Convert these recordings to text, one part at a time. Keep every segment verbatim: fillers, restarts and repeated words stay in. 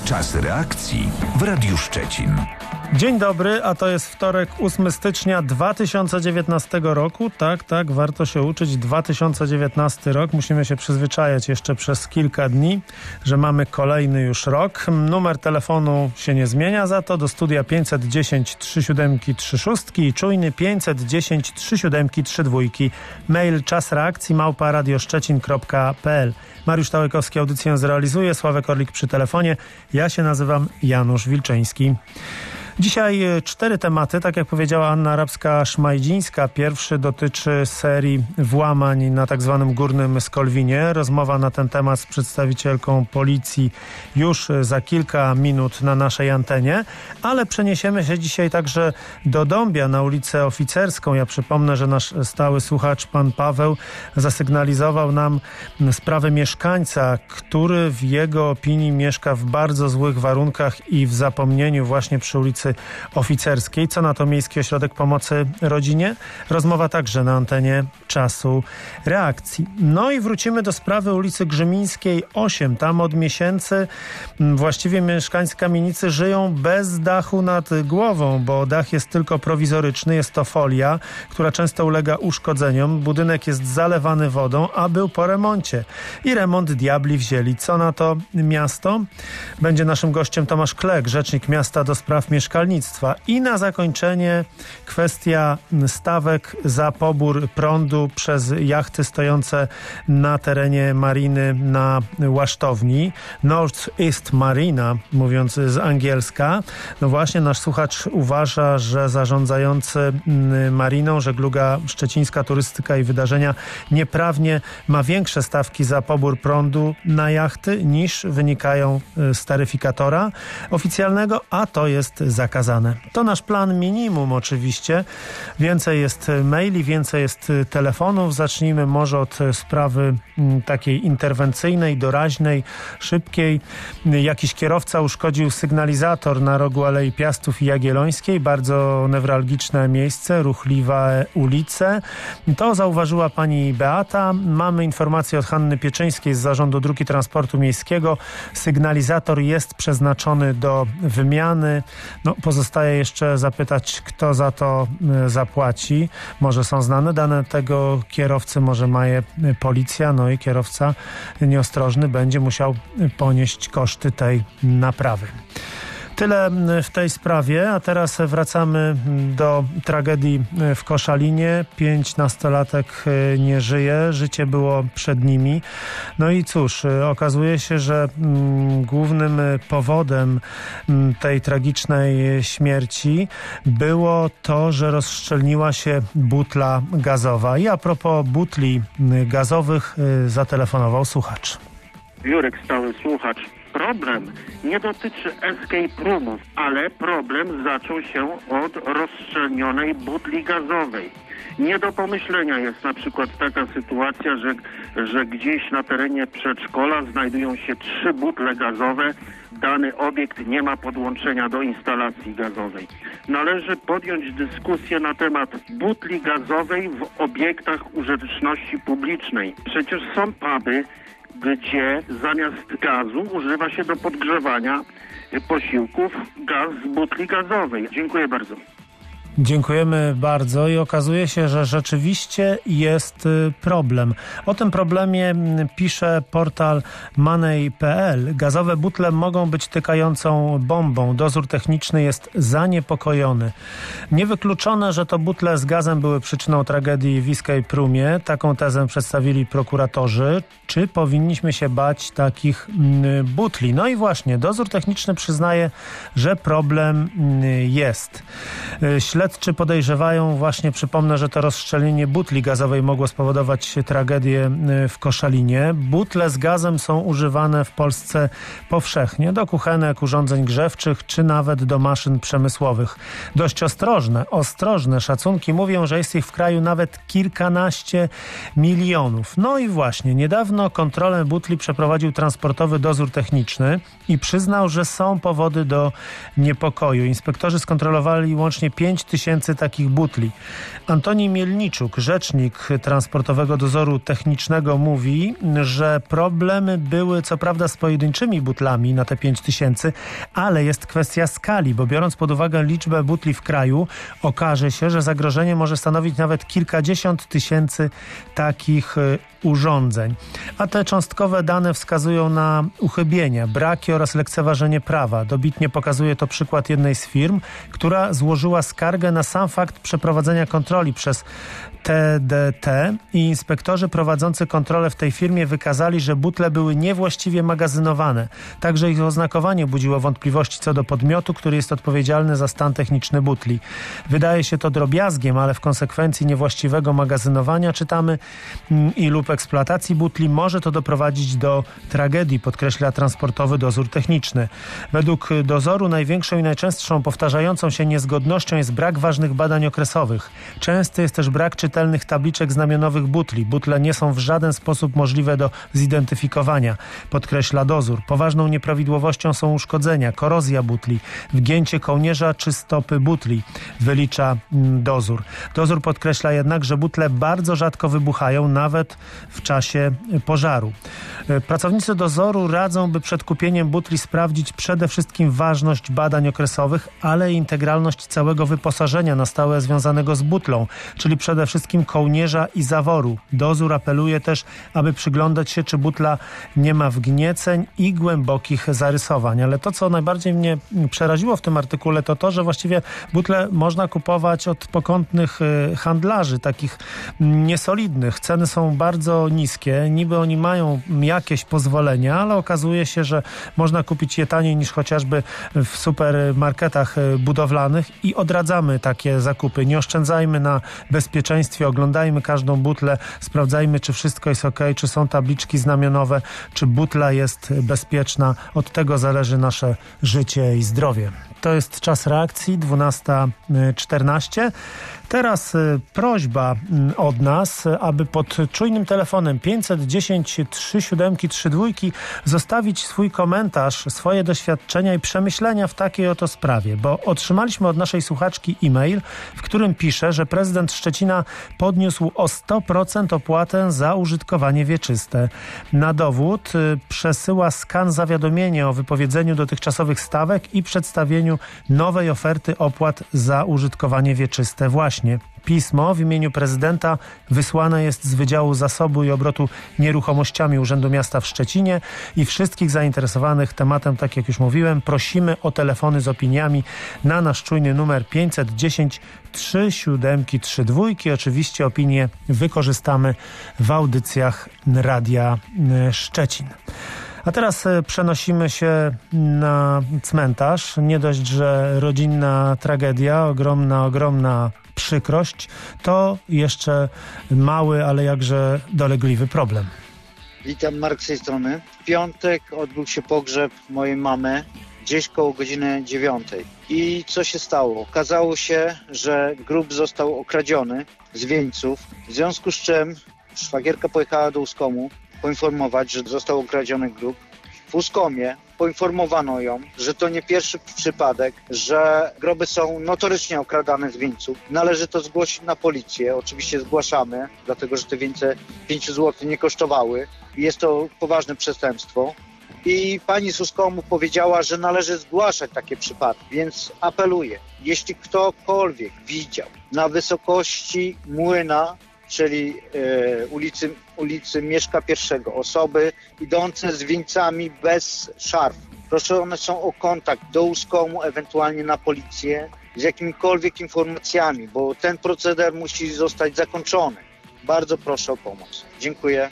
Czas reakcji w Radiu Szczecin. Dzień dobry, a to jest wtorek, ósmego stycznia dwa tysiące dziewiętnastego roku. Tak, tak, warto się uczyć. dwa tysiące dziewiętnasty rok. Musimy się przyzwyczajać jeszcze przez kilka dni, że mamy kolejny już rok. Numer telefonu się nie zmienia za to. Do studia pięćset dziesięć trzy siedem trzy sześć i czujny pięćset dziesięć trzy siedem trzy dwa. Mail czas reakcji małpa radioszczecin kropka p l. Mariusz Tałekowski audycję zrealizuje. Sławek Orlik przy telefonie. Ja się nazywam Janusz Wilczyński. Dzisiaj cztery tematy, tak jak powiedziała Anna Arabska-Szmajdzińska. Pierwszy dotyczy serii włamań na tak zwanym Górnym Skolwinie. Rozmowa na ten temat z przedstawicielką policji już za kilka minut na naszej antenie, ale przeniesiemy się dzisiaj także do Dąbia na ulicę Oficerską. Ja przypomnę, że nasz stały słuchacz, pan Paweł, zasygnalizował nam sprawę mieszkańca, który w jego opinii mieszka w bardzo złych warunkach i w zapomnieniu właśnie przy ulicy Oficerskiej. Co na to Miejski Ośrodek Pomocy Rodzinie? Rozmowa także na antenie Czasu Reakcji. No i wrócimy do sprawy ulicy Grzymińskiej osiem. Tam od miesięcy właściwie mieszkańcy kamienicy żyją bez dachu nad głową, bo dach jest tylko prowizoryczny. Jest to folia, która często ulega uszkodzeniom. Budynek jest zalewany wodą, a był po remoncie. I remont diabli wzięli. Co na to miasto? Będzie naszym gościem Tomasz Klek, rzecznik miasta do spraw mieszkalnictwa. I na zakończenie kwestia stawek za pobór prądu przez jachty stojące na terenie mariny na łasztowni. North East Marina, mówiąc z angielska. No właśnie, nasz słuchacz uważa, że zarządzający mariną, żegluga szczecińska, turystyka i wydarzenia nieprawnie ma większe stawki za pobór prądu na jachty niż wynikają z taryfikatora oficjalnego, a to jest zakazane. To nasz plan minimum oczywiście. Więcej jest maili, więcej jest telefonów. Zacznijmy może od sprawy takiej interwencyjnej, doraźnej, szybkiej. Jakiś kierowca uszkodził sygnalizator na rogu Alei Piastów i Jagiellońskiej. Bardzo newralgiczne miejsce, ruchliwe ulice. To zauważyła pani Beata. Mamy informację od Hanny Pieczyńskiej z Zarządu Dróg i Transportu Miejskiego. Sygnalizator jest przeznaczony do wymiany. No, pozostaje jeszcze zapytać, kto za to zapłaci. Może są znane dane tego kierowcy, może ma je policja, no i kierowca nieostrożny będzie musiał ponieść koszty tej naprawy. Tyle w tej sprawie, a teraz wracamy do tragedii w Koszalinie. Pięć nastolatek nie żyje, życie było przed nimi. No i cóż, okazuje się, że mm, głównym powodem mm, tej tragicznej śmierci było to, że rozszczelniła się butla gazowa. I a propos butli gazowych zatelefonował słuchacz. Jurek, stały słuchacz. Problem nie dotyczy escape roomów, ale problem zaczął się od rozszczelnionej butli gazowej. Nie do pomyślenia jest na przykład taka sytuacja, że, że gdzieś na terenie przedszkola znajdują się trzy butle gazowe. Dany obiekt nie ma podłączenia do instalacji gazowej. Należy podjąć dyskusję na temat butli gazowej w obiektach użyteczności publicznej. Przecież są puby, gdzie zamiast gazu używa się do podgrzewania posiłków gaz z butli gazowej. Dziękuję bardzo. Dziękujemy bardzo i okazuje się, że rzeczywiście jest problem. O tym problemie pisze portal money kropka p l. Gazowe butle mogą być tykającą bombą. Dozór techniczny jest zaniepokojony. Niewykluczone, że to butle z gazem były przyczyną tragedii w escape roomie. Taką tezę przedstawili prokuratorzy. Czy powinniśmy się bać takich butli? No i właśnie, dozór techniczny przyznaje, że problem jest. Śledczy podejrzewają właśnie, przypomnę, że to rozszczelnienie butli gazowej mogło spowodować tragedię w Koszalinie. Butle z gazem są używane w Polsce powszechnie do kuchenek, urządzeń grzewczych czy nawet do maszyn przemysłowych. Dość ostrożne, ostrożne szacunki mówią, że jest ich w kraju nawet kilkanaście milionów. No i właśnie, niedawno kontrolę butli przeprowadził Transportowy Dozór Techniczny i przyznał, że są powody do niepokoju. Inspektorzy skontrolowali łącznie pięć tysięcy tysięcy takich butli. Antoni Mielniczuk, rzecznik Transportowego Dozoru Technicznego, mówi, że problemy były co prawda z pojedynczymi butlami na te pięć tysięcy, ale jest kwestia skali, bo biorąc pod uwagę liczbę butli w kraju, okaże się, że zagrożenie może stanowić nawet kilkadziesiąt tysięcy takich urządzeń. A te cząstkowe dane wskazują na uchybienia, braki oraz lekceważenie prawa. Dobitnie pokazuje to przykład jednej z firm, która złożyła skargę na sam fakt przeprowadzenia kontroli przez T D T i inspektorzy prowadzący kontrolę w tej firmie wykazali, że butle były niewłaściwie magazynowane. Także ich oznakowanie budziło wątpliwości co do podmiotu, który jest odpowiedzialny za stan techniczny butli. Wydaje się to drobiazgiem, ale w konsekwencji niewłaściwego magazynowania, czytamy, i lub eksploatacji butli może to doprowadzić do tragedii, podkreśla Transportowy Dozór Techniczny. Według dozoru największą i najczęstszą powtarzającą się niezgodnością jest brak ważnych badań okresowych. Częsty jest też brak czytelnych tabliczek znamionowych butli. Butle nie są w żaden sposób możliwe do zidentyfikowania, podkreśla dozór. Poważną nieprawidłowością są uszkodzenia, korozja butli, wgięcie kołnierza czy stopy butli, wylicza dozór. Dozór podkreśla jednak, że butle bardzo rzadko wybuchają, nawet w czasie pożaru. Pracownicy dozoru radzą, by przed kupieniem butli sprawdzić przede wszystkim ważność badań okresowych, ale i integralność całego wyposażenia na stałe związanego z butlą, czyli przede wszystkim kołnierza i zaworu. Dozór apeluje też, aby przyglądać się, czy butla nie ma wgnieceń i głębokich zarysowań. Ale to, co najbardziej mnie przeraziło w tym artykule, to to, że właściwie butle można kupować od pokątnych handlarzy, takich niesolidnych. Ceny są bardzo niskie. Niby oni mają jakieś pozwolenia, ale okazuje się, że można kupić je taniej niż chociażby w supermarketach budowlanych i odradzamy takie zakupy. Nie oszczędzajmy na bezpieczeństwie, oglądajmy każdą butlę, sprawdzajmy, czy wszystko jest ok, czy są tabliczki znamionowe, czy butla jest bezpieczna. Od tego zależy nasze życie i zdrowie. To jest czas reakcji, dwunasta czternaście. Teraz prośba od nas, aby pod czujnym telefonem pięćset dziesięć trzy siedem trzy dwa zostawić swój komentarz, swoje doświadczenia i przemyślenia w takiej oto sprawie, bo otrzymaliśmy od naszej słuchaczki e-mail, w którym pisze, że prezydent Szczecina podniósł o sto procent opłatę za użytkowanie wieczyste. Na dowód przesyła skan zawiadomienia o wypowiedzeniu dotychczasowych stawek i przedstawieniu nowej oferty opłat za użytkowanie wieczyste. Właśnie pismo w imieniu prezydenta wysłane jest z Wydziału Zasobu i Obrotu Nieruchomościami Urzędu Miasta w Szczecinie i wszystkich zainteresowanych tematem, tak jak już mówiłem, prosimy o telefony z opiniami na nasz czujny numer pięćset dziesięć trzy siedem trzy dwa. Oczywiście opinie wykorzystamy w audycjach Radia Szczecin. A teraz przenosimy się na cmentarz. Nie dość, że rodzinna tragedia, ogromna, ogromna przykrość, to jeszcze mały, ale jakże dolegliwy problem. Witam, Mark z tej strony. W piątek odbył się pogrzeb mojej mamy, gdzieś koło godziny dziewiątej. I co się stało? Okazało się, że grób został okradziony z wieńców, w związku z czym szwagierka pojechała do Uskomu poinformować, że został okradziony grób. W Uskomie poinformowano ją, że to nie pierwszy przypadek, że groby są notorycznie okradane z wieńców. Należy to zgłosić na policję. Oczywiście zgłaszamy, dlatego że te wieńce pięć złotych nie kosztowały. Jest to poważne przestępstwo. I pani z Uskomu powiedziała, że należy zgłaszać takie przypadki, więc apeluję, jeśli ktokolwiek widział na wysokości młyna, czyli e, ulicy, ulicy Mieszka I, osoby idące z wieńcami bez szarf. Proszone są o kontakt do Uskomu, ewentualnie na policję z jakimikolwiek informacjami, bo ten proceder musi zostać zakończony. Bardzo proszę o pomoc. Dziękuję.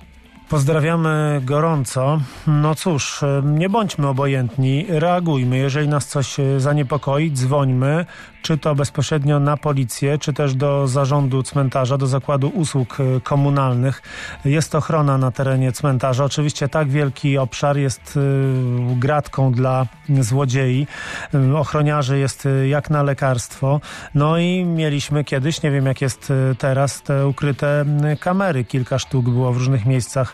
Pozdrawiamy gorąco. No cóż, nie bądźmy obojętni, reagujmy. Jeżeli nas coś zaniepokoi, dzwońmy, czy to bezpośrednio na policję, czy też do zarządu cmentarza, do Zakładu Usług Komunalnych. Jest ochrona na terenie cmentarza. Oczywiście tak wielki obszar jest gratką dla złodziei. Ochroniarzy jest jak na lekarstwo. No i mieliśmy kiedyś, nie wiem jak jest teraz, te ukryte kamery. Kilka sztuk było w różnych miejscach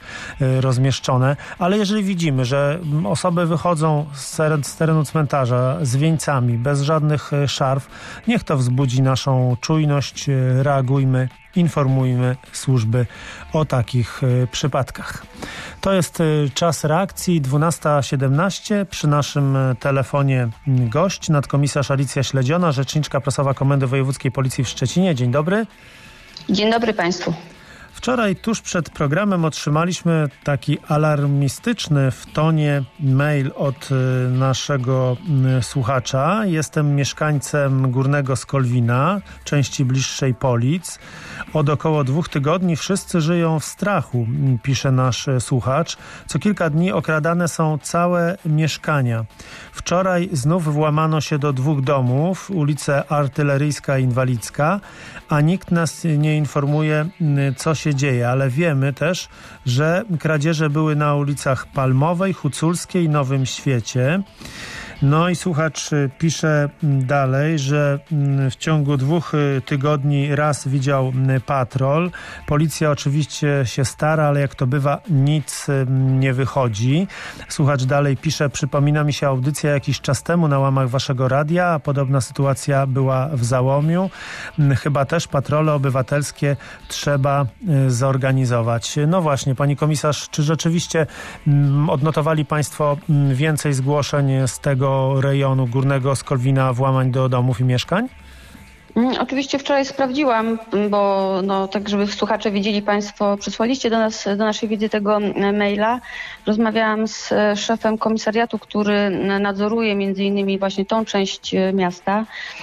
rozmieszczone. Ale jeżeli widzimy, że osoby wychodzą z terenu cmentarza z wieńcami, bez żadnych szarf, niech to wzbudzi naszą czujność, reagujmy, informujmy służby o takich przypadkach. To jest czas reakcji, dwunasta siedemnaście. Przy naszym telefonie gość, nadkomisarz Alicja Śledziona, rzeczniczka prasowa Komendy Wojewódzkiej Policji w Szczecinie. Dzień dobry. Dzień dobry Państwu. Wczoraj tuż przed programem otrzymaliśmy taki alarmistyczny w tonie mail od naszego słuchacza. Jestem mieszkańcem Górnego Skolwina, części bliższej Polic. Od około dwóch tygodni wszyscy żyją w strachu, pisze nasz słuchacz. Co kilka dni okradane są całe mieszkania. Wczoraj znów włamano się do dwóch domów, ulice Artyleryjska i Inwalidzka, a nikt nas nie informuje, co się dzieje, ale wiemy też, że kradzieże były na ulicach Palmowej, Huculskiej, Nowym Świecie. No i słuchacz pisze dalej, że w ciągu dwóch tygodni raz widział patrol. Policja oczywiście się stara, ale jak to bywa, nic nie wychodzi. Słuchacz dalej pisze, przypomina mi się audycja jakiś czas temu na łamach waszego radia, a podobna sytuacja była w Załomiu. Chyba też patrole obywatelskie trzeba zorganizować. No właśnie, pani komisarz, czy rzeczywiście odnotowali państwo więcej zgłoszeń z tego rejonu Górnego Skolwina, włamań do domów i mieszkań? Oczywiście wczoraj sprawdziłam, bo no, tak żeby słuchacze wiedzieli, Państwo przysłaliście do nas, do naszej wiedzy tego maila. Rozmawiałam z szefem komisariatu, który nadzoruje między innymi właśnie tą część miasta.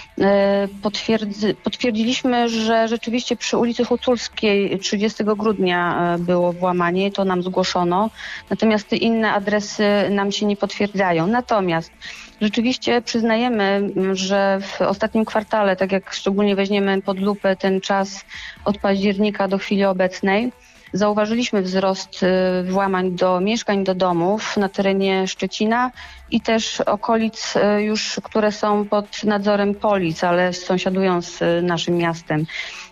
Potwierdzi, potwierdziliśmy, że rzeczywiście przy ulicy Huculskiej trzydziestego grudnia było włamanie, to nam zgłoszono. Natomiast te inne adresy nam się nie potwierdzają. Natomiast rzeczywiście przyznajemy, że w ostatnim kwartale, tak jak szczególnie weźmiemy pod lupę ten czas od października do chwili obecnej, zauważyliśmy wzrost włamań do mieszkań, do domów na terenie Szczecina i też okolic już, które są pod nadzorem Polic, ale sąsiadują z naszym miastem.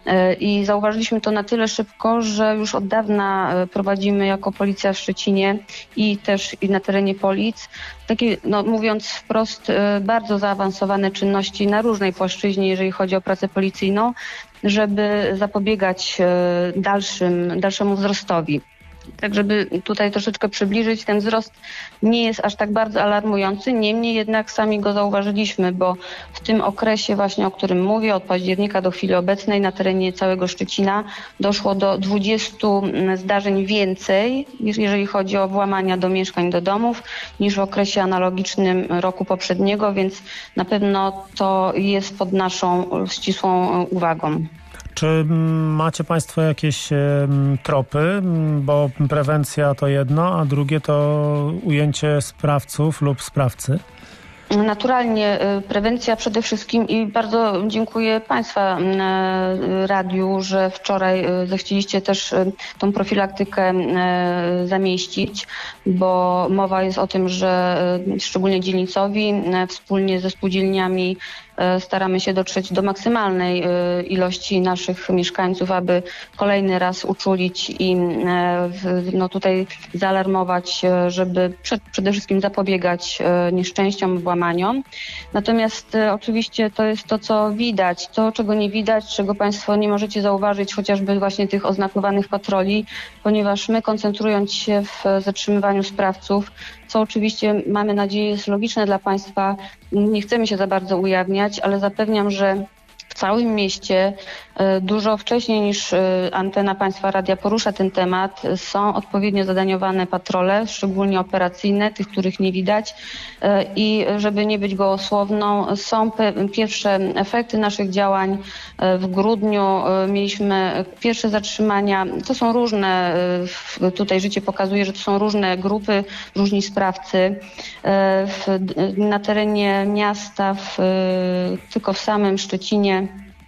I zauważyliśmy to na tyle szybko, że już od dawna prowadzimy jako Policja w Szczecinie i też i na terenie Polic takie, no mówiąc wprost, bardzo zaawansowane czynności na różnej płaszczyźnie, jeżeli chodzi o pracę policyjną, żeby zapobiegać dalszym, dalszemu wzrostowi. Tak, żeby tutaj troszeczkę przybliżyć, ten wzrost nie jest aż tak bardzo alarmujący, niemniej jednak sami go zauważyliśmy, bo w tym okresie właśnie, o którym mówię, od października do chwili obecnej na terenie całego Szczecina doszło do dwudziestu zdarzeń więcej, jeżeli chodzi o włamania do mieszkań, do domów, niż w okresie analogicznym roku poprzedniego, więc na pewno to jest pod naszą ścisłą uwagą. Czy macie Państwo jakieś tropy, bo prewencja to jedno, a drugie to ujęcie sprawców lub sprawcy? Naturalnie prewencja przede wszystkim i bardzo dziękuję Państwa radiu, że wczoraj zechcieliście też tą profilaktykę zamieścić, bo mowa jest o tym, że szczególnie dzielnicowi wspólnie ze spółdzielniami staramy się dotrzeć do maksymalnej ilości naszych mieszkańców, aby kolejny raz uczulić i no tutaj zaalarmować, żeby przed, przede wszystkim zapobiegać nieszczęściom, włamaniom. Natomiast oczywiście to jest to, co widać, to, czego nie widać, czego Państwo nie możecie zauważyć, chociażby właśnie tych oznakowanych patroli, ponieważ my, koncentrując się w zatrzymywaniu sprawców, co oczywiście mamy nadzieję jest logiczne dla Państwa, nie chcemy się za bardzo ujawniać, ale zapewniam, że w całym mieście dużo wcześniej niż antena Państwa Radia porusza ten temat, są odpowiednio zadaniowane patrole, szczególnie operacyjne, tych, których nie widać i żeby nie być gołosłowną, są pierwsze efekty naszych działań. W grudniu mieliśmy pierwsze zatrzymania, to są różne, tutaj życie pokazuje, że to są różne grupy, różni sprawcy. Na terenie miasta, w, tylko w samym Szczecinie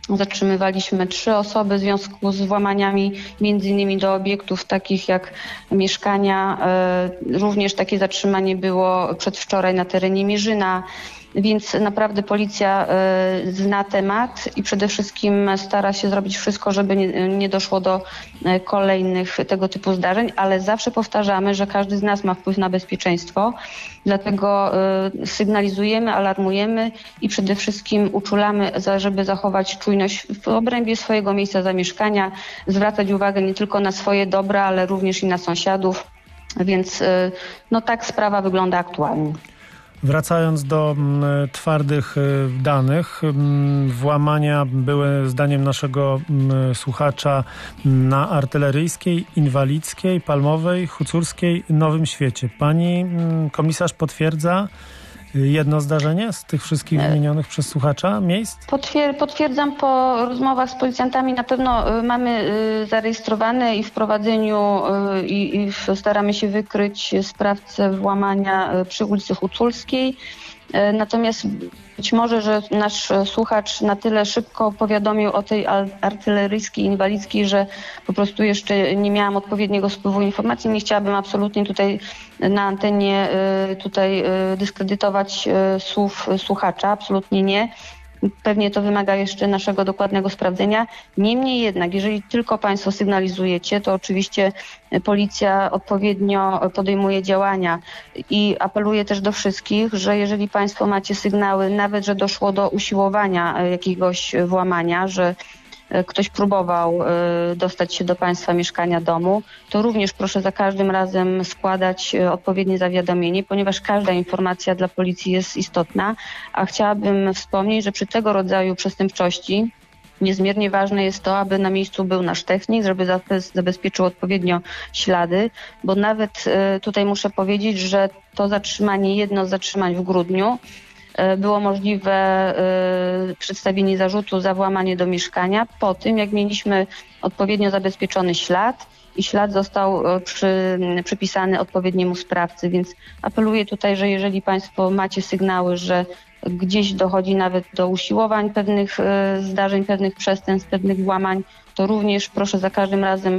Zatrzymywaliśmy trzy osoby w związku z włamaniami, między innymi do obiektów takich jak mieszkania. Również takie zatrzymanie było przedwczoraj na terenie Mierzyna. Więc naprawdę policja y, zna temat i przede wszystkim stara się zrobić wszystko, żeby nie, nie doszło do y, kolejnych tego typu zdarzeń, ale zawsze powtarzamy, że każdy z nas ma wpływ na bezpieczeństwo, dlatego y, sygnalizujemy, alarmujemy i przede wszystkim uczulamy, za, żeby zachować czujność w obrębie swojego miejsca zamieszkania, zwracać uwagę nie tylko na swoje dobra, ale również i na sąsiadów, więc y, no tak sprawa wygląda aktualnie. Wracając do m, twardych y, danych, m, włamania były zdaniem naszego m, słuchacza na Artyleryjskiej, Inwalidzkiej, Palmowej, Huculskiej, Nowym Świecie. Pani m, komisarz potwierdza jedno zdarzenie z tych wszystkich wymienionych przez słuchacza miejsc? Potwier- potwierdzam po rozmowach z policjantami. Na pewno y, mamy y, zarejestrowane i w prowadzeniu y, i staramy się wykryć sprawcę włamania y, przy ulicy Huculskiej. Y, natomiast być może, że nasz słuchacz na tyle szybko powiadomił o tej artyleryjskiej, inwalidzkiej, że po prostu jeszcze nie miałam odpowiedniego spływu informacji. Nie chciałabym absolutnie tutaj na antenie tutaj dyskredytować słów słuchacza. Absolutnie nie. Pewnie to wymaga jeszcze naszego dokładnego sprawdzenia. Niemniej jednak, jeżeli tylko Państwo sygnalizujecie, to oczywiście policja odpowiednio podejmuje działania i apeluję też do wszystkich, że jeżeli Państwo macie sygnały, nawet że doszło do usiłowania jakiegoś włamania, że ktoś próbował dostać się do Państwa mieszkania, domu, to również proszę za każdym razem składać odpowiednie zawiadomienie, ponieważ każda informacja dla policji jest istotna, a chciałabym wspomnieć, że przy tego rodzaju przestępczości niezmiernie ważne jest to, aby na miejscu był nasz technik, żeby zabezpieczył odpowiednio ślady, bo nawet tutaj muszę powiedzieć, że to zatrzymanie, jedno z zatrzymań w grudniu, było możliwe y, przedstawienie zarzutu za włamanie do mieszkania po tym, jak mieliśmy odpowiednio zabezpieczony ślad i ślad został y, przy, przypisany odpowiedniemu sprawcy, więc apeluję tutaj, że jeżeli Państwo macie sygnały, że gdzieś dochodzi nawet do usiłowań pewnych y, zdarzeń, pewnych przestępstw, pewnych włamań, to również proszę za każdym razem y,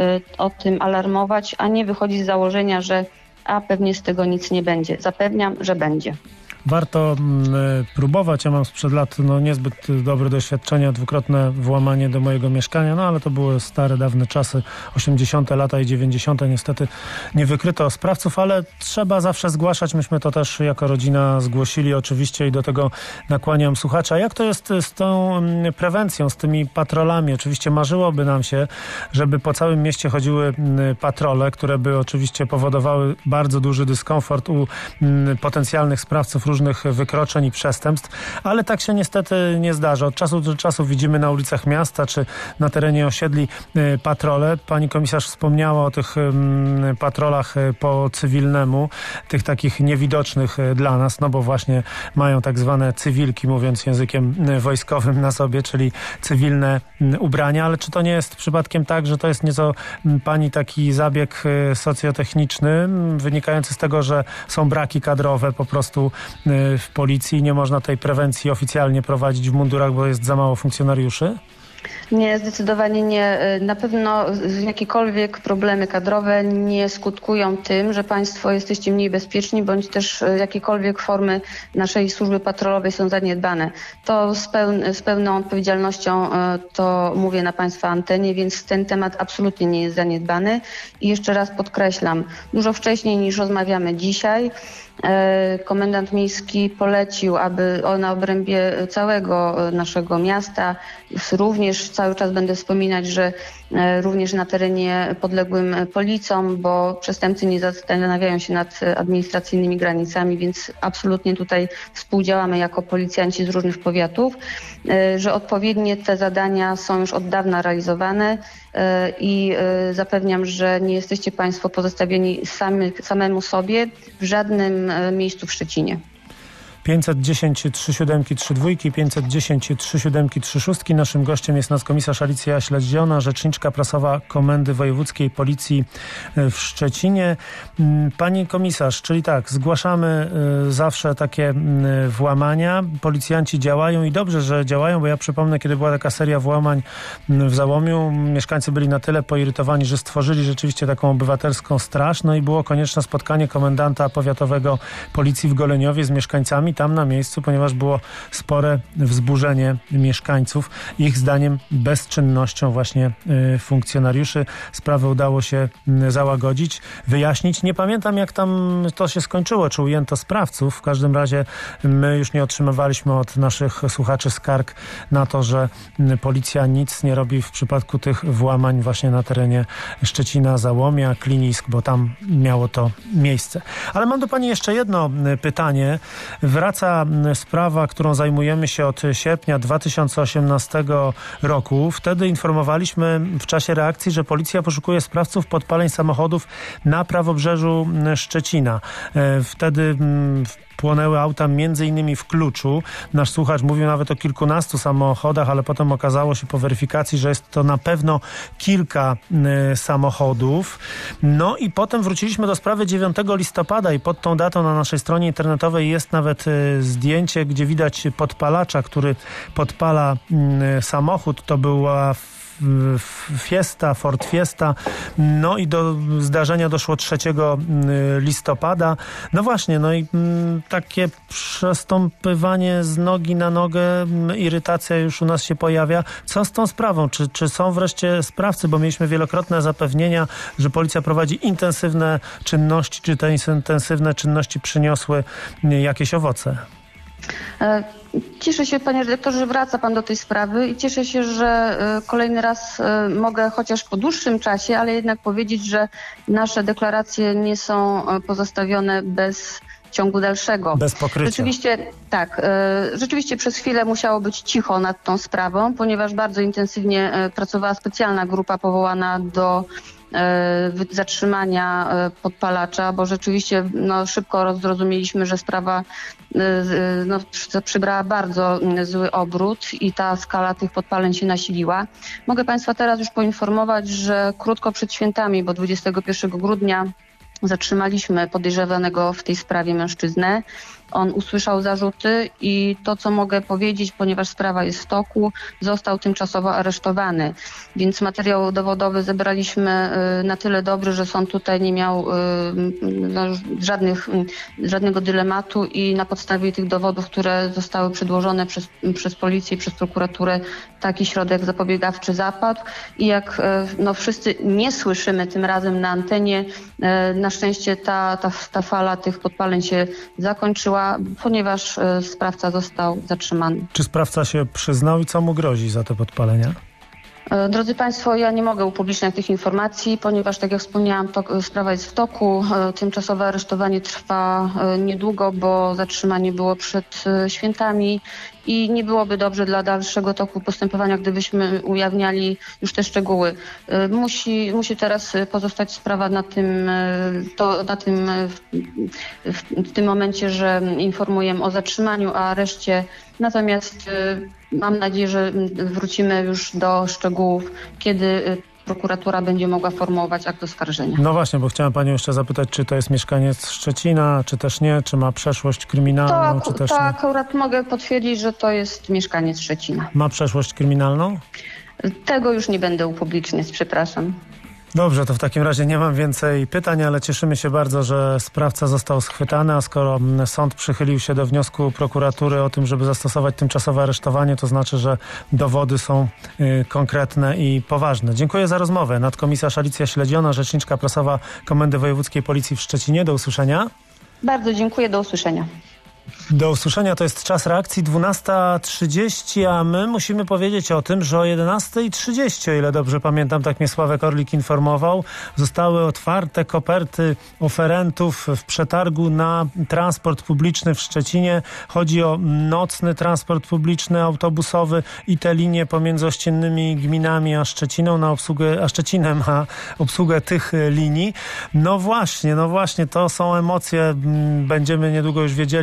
o tym alarmować, a nie wychodzić z założenia, że a pewnie z tego nic nie będzie. Zapewniam, że będzie. Warto y, próbować. Ja mam sprzed lat no, niezbyt dobre doświadczenia, dwukrotne włamanie do mojego mieszkania, no ale to były stare, dawne czasy, osiemdziesiąte lata i dziewięćdziesiąte. Niestety nie wykryto sprawców, ale trzeba zawsze zgłaszać. Myśmy to też jako rodzina zgłosili oczywiście i do tego nakłaniam słuchacza. Jak to jest z tą prewencją, z tymi patrolami? Oczywiście marzyłoby nam się, żeby po całym mieście chodziły patrole, które by oczywiście powodowały bardzo duży dyskomfort u potencjalnych sprawców różnych wykroczeń i przestępstw, ale tak się niestety nie zdarza. Od czasu do czasu widzimy na ulicach miasta czy na terenie osiedli patrole. Pani komisarz wspomniała o tych patrolach po cywilnemu, tych takich niewidocznych dla nas, no bo właśnie mają tak zwane cywilki, mówiąc językiem wojskowym, na sobie, czyli cywilne ubrania, ale czy to nie jest przypadkiem tak, że to jest nieco pani taki zabieg socjotechniczny, wynikający z tego, że są braki kadrowe po prostu w policji, nie można tej prewencji oficjalnie prowadzić w mundurach, bo jest za mało funkcjonariuszy? Nie, zdecydowanie nie. Na pewno jakiekolwiek problemy kadrowe nie skutkują tym, że Państwo jesteście mniej bezpieczni, bądź też jakiekolwiek formy naszej służby patrolowej są zaniedbane. To z, peł- z pełną odpowiedzialnością to mówię na Państwa antenie, więc ten temat absolutnie nie jest zaniedbany. I jeszcze raz podkreślam, dużo wcześniej niż rozmawiamy dzisiaj, komendant miejski polecił, aby na obrębie całego naszego miasta, również cały czas będę wspominać, że również na terenie podległym policjom, bo przestępcy nie zastanawiają się nad administracyjnymi granicami, więc absolutnie tutaj współdziałamy jako policjanci z różnych powiatów, że odpowiednie te zadania są już od dawna realizowane i zapewniam, że nie jesteście Państwo pozostawieni samy, samemu sobie w żadnym miejscu w Szczecinie. pięćset dziesięć trzy siedem trzy dwa, pięćset dziesięć trzy siedem trzy sześć. Naszym gościem jest nadkomisarz Alicja Śledziona, rzeczniczka prasowa Komendy Wojewódzkiej Policji w Szczecinie. Pani komisarz, czyli tak, zgłaszamy zawsze takie włamania. Policjanci działają i dobrze, że działają, bo ja przypomnę, kiedy była taka seria włamań w Załomiu, mieszkańcy byli na tyle poirytowani, że stworzyli rzeczywiście taką obywatelską straż, no i było konieczne spotkanie komendanta powiatowego Policji w Goleniowie z mieszkańcami tam na miejscu, ponieważ było spore wzburzenie mieszkańców. Ich zdaniem bezczynnością właśnie y, funkcjonariuszy sprawę udało się y, załagodzić, wyjaśnić. Nie pamiętam, jak tam to się skończyło, czy ujęto sprawców. W każdym razie my już nie otrzymywaliśmy od naszych słuchaczy skarg na to, że y, policja nic nie robi w przypadku tych włamań właśnie na terenie Szczecina, Załomia, Klinisk, bo tam miało to miejsce. Ale mam do pani jeszcze jedno pytanie. Wraca sprawa, którą zajmujemy się od sierpnia dwa tysiące osiemnastego roku. Wtedy informowaliśmy w czasie reakcji, że policja poszukuje sprawców podpaleń samochodów na prawobrzeżu Szczecina. Wtedy płonęły auta między innymi w Kluczu. Nasz słuchacz mówił nawet o kilkunastu samochodach, ale potem okazało się po weryfikacji, że jest to na pewno kilka y, samochodów. No i potem wróciliśmy do sprawy dziewiątego listopada i pod tą datą na naszej stronie internetowej jest nawet y, zdjęcie, gdzie widać podpalacza, który podpala y, samochód. To była Fiesta, Ford Fiesta. No i do zdarzenia doszło trzeciego listopada. No właśnie, no i m, takie przestąpywanie z nogi na nogę, m, irytacja już u nas się pojawia. Co z tą sprawą? Czy, czy są wreszcie sprawcy? Bo mieliśmy wielokrotne zapewnienia, że policja prowadzi intensywne czynności, czy te intensywne czynności przyniosły jakieś owoce? Cieszę się, panie redaktorze, że wraca pan do tej sprawy i cieszę się, że kolejny raz mogę chociaż po dłuższym czasie, ale jednak powiedzieć, że nasze deklaracje nie są pozostawione bez ciągu dalszego. Bez pokrycia. Rzeczywiście, tak. Rzeczywiście przez chwilę musiało być cicho nad tą sprawą, ponieważ bardzo intensywnie pracowała specjalna grupa powołana do zatrzymania podpalacza, bo rzeczywiście no, szybko zrozumieliśmy, że sprawa no, przybrała bardzo zły obrót i ta skala tych podpaleń się nasiliła. Mogę państwa teraz już poinformować, że krótko przed świętami, bo dwudziestego pierwszego grudnia zatrzymaliśmy podejrzewanego w tej sprawie mężczyznę. On usłyszał zarzuty i to, co mogę powiedzieć, ponieważ sprawa jest w toku, został tymczasowo aresztowany. Więc materiał dowodowy zebraliśmy na tyle dobry, że sąd tutaj nie miał no, żadnych, żadnego dylematu i na podstawie tych dowodów, które zostały przedłożone przez, przez policję i przez prokuraturę, taki środek zapobiegawczy zapadł. I jak no, wszyscy nie słyszymy tym razem na antenie, na szczęście ta, ta, ta fala tych podpaleń się zakończyła, ponieważ sprawca został zatrzymany. Czy sprawca się przyznał i co mu grozi za te podpalenia? Drodzy Państwo, ja nie mogę upubliczniać tych informacji, ponieważ, tak jak wspomniałam, to, sprawa jest w toku. Tymczasowe aresztowanie trwa niedługo, bo zatrzymanie było przed świętami i nie byłoby dobrze dla dalszego toku postępowania, gdybyśmy ujawniali już te szczegóły. Musi, musi teraz pozostać sprawa na tym, to, na tym w, w tym momencie, że informujemy o zatrzymaniu, a areszcie. Natomiast mam nadzieję, że wrócimy już do szczegółów, kiedy prokuratura będzie mogła formułować akt oskarżenia. No właśnie, bo chciałem panią jeszcze zapytać, czy to jest mieszkaniec Szczecina, czy też nie, czy ma przeszłość kryminalną, to, czy też to nie? akurat mogę potwierdzić, że to jest mieszkaniec Szczecina. Ma przeszłość kryminalną? Tego już nie będę upubliczniać, przepraszam. Dobrze, to w takim razie nie mam więcej pytań, ale cieszymy się bardzo, że sprawca został schwytany, a skoro sąd przychylił się do wniosku prokuratury o tym, żeby zastosować tymczasowe aresztowanie, to znaczy, że dowody są y, konkretne i poważne. Dziękuję za rozmowę. Nadkomisarz Alicja Śledziona, rzeczniczka prasowa Komendy Wojewódzkiej Policji w Szczecinie. Do usłyszenia. Bardzo dziękuję, do usłyszenia. Do usłyszenia, to jest czas reakcji dwunasta trzydzieści, a my musimy powiedzieć o tym, że o jedenasta trzydzieści, o ile dobrze pamiętam, tak mnie Sławek Orlik informował, zostały otwarte koperty oferentów w przetargu na transport publiczny w Szczecinie. Chodzi o nocny transport publiczny, autobusowy i te linie pomiędzy ościennymi gminami a Szczeciną na obsługę, a Szczecinem, a obsługę tych linii. No właśnie, no właśnie, to są emocje. Będziemy niedługo już wiedzieli, czy znowu